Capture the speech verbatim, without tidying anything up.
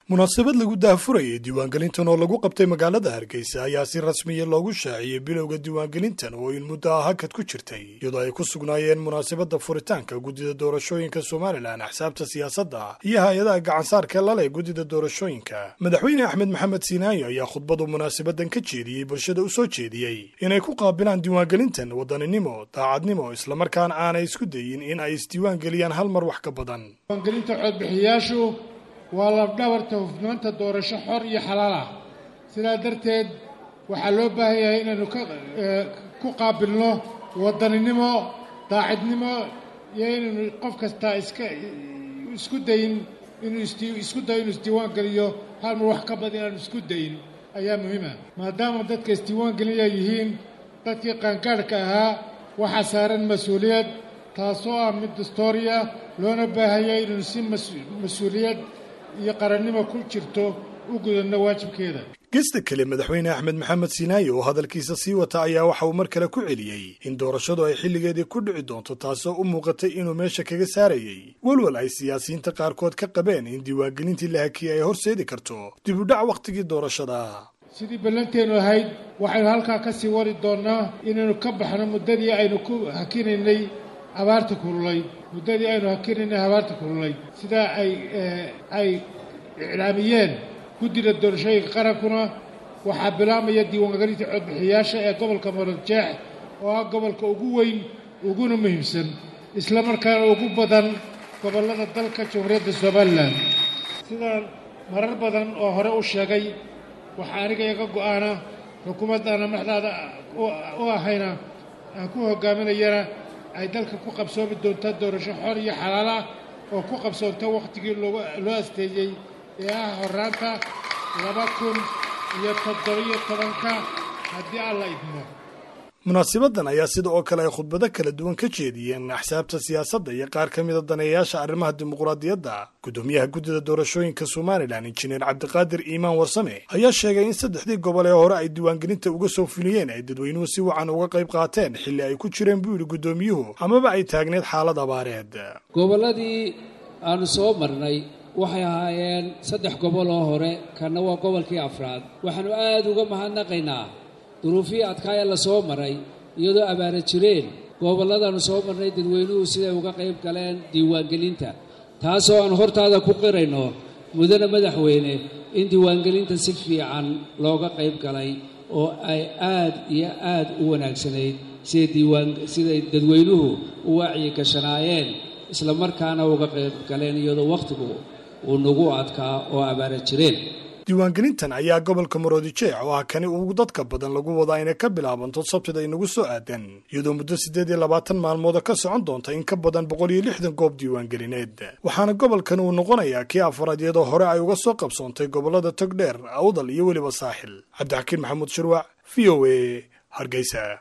munaasabad lagu daahfurayay diiwaangelintan oo lagu qabtay magaalada Hargeysa ayaa si rasmi ah loogu shaaciyay bilowga diiwaangelintan oo in muddo ah hakad ku jirtay iyadoo ay ku sugnaayeen munaasabada furitaanka guddida doorashooyinka Soomaaliland axsaabta siyaasadda iyo hay'adaha gacansaarka la leh guddida doorashooyinka. Madaxweyne Axmed Maxamed Siinaayo ayaa khudbadu munaasabadan ka jeediyay bulshada u soo jeediyay inay ku qaabilaan diiwaangelintan wadaninimo, daacadnimo isla markaana aanay isku dayin in ay isdiiwaangeliyaan hal mar wax ka badan. diiwaangelinta codbixiyaashu waa lafdhabarta hufnaanta doorasho xor iyo xalaal ah. sidaa darteed waxaa loo baahan yahay inaanu ku qaabilno wadaninimo, daacadnimo iyo inaynu qof kasta iska isku dayin inuu isku dayo inuu isdiiwaan geliyo hal mar wax ka badan inaanu isku dayin ayaa muhiim ah. maadaama dadka isdiiwaan gelinaya yihiin dadkii qaangaadhka ahaa waxaa saaran mas-uuliyad taasoo ah mid dastuuri ah loona baahan yahay inaynu si mas-uuliyad iyo qarannimo ku jirto u gudano waajibkeeda. Gesta kale madaxweyne Axmed Maxamed Siinaayo oo hadalkiisa sii wata ayaa waxa uu mar kale ku celiyay in doorashadu ay xilligeedii ku dhici doonto taasoo u muuqatay inuu meesha kaga saarayay walwal ay siyaasiyiinta qaarkood ka qabeen in diiwaangelintii la hakiyay ay horseedi karto dib u dhac waqtigii doorashada. sidii ballanteenu ahayd waxaynu halkaa ka sii wari doonaa inaynu ka baxno muddadii aynu ku hakinaynay abaarta kululay muddadii aynu hakinaynay abaarta kululay sidaa ay ay iclaamiyeen guddida doorashooyinka qarankuna waxaa bilaabmaya diiwaangelinta codbixiyaasha ee gobolka Maroodijeex oo ah gobolka ugu weyn uguna muhiimsan isla markaana ugu badan gobollada dalka Jamhuuriyadda Soomaaliland. sidaan marar badan oo hore u sheegay waxaa aniga iga go'aana xukuumadda madaxda u ahayna aan ku hogaaminayana ay dalka ku qabsoomi doonto doorasho xor iyo xalaal ah oo ku qabsoonta waqtigii loo asteeyay ee ah horraanta laba kun iyo toddoba iyo tobanka haddii alla idmo. munaasabadan ayaa sida oo kale ay khudbado kala duwan ka jeediyeen axsaabta siyaasadda iyo qaar ka mid ah daneeyayaasha arrimaha dimuqraadiyadda. Gudoomiyaha guddida doorashooyinka Soomaaliland Injineer Cabdiqaadir Iimaan Warsame ayaa sheegay in saddexdii gobol ee hore ay diiwaangelinta uga soo fuliyeen ay dadweynuhu si wacan uga qayb qaateen xilli ay ku jireen buu yidhi gudoomiyuhu amaba ay taagneed xaalad abaareed. gobolladii aanu soo marnay waxay ahaayeen saddex gobol oo hore kana waa gobolkii afraad. waxaanu aad uga mahadnaqaynaa duruufii adkaaya la soo maray iyadoo abaara jireen gobolladaanu soo marnay dadweynuhu siday uga qayb galeen diiwaangelinta taasoo aan hortaada ku qirayno mudane madaxweyne in diiwaangelinta si fiican looga qayb galay oo ay aad iyo aad u wanaagsanayd siday diiwaan siday dadweynuhu u wacyi gashanaayeen isla markaana uga qayb galeen iyadoo waqtigu uu nagu adkaa oo abaara jireen. diiwaangelintan ayaa gobolka Maroodijeex oo ah kani ugu dadka badan lagu wadaa inay ka bilaabanto Sabtida inagu soo aadan iyadoo muddo siddeed iyo labaatan maalmood ka socon doonta in ka badan boqol iyo lixdan goob diiwaangelineed. waxaana gobolkan uu noqonayaa kii afraad iyadoo hore ay uga soo qabsoontay gobollada Togdheer, Awdal iyo weliba Saaxil. Cabdixakiin Maxamuud Shirwac, V O A, Hargeysa.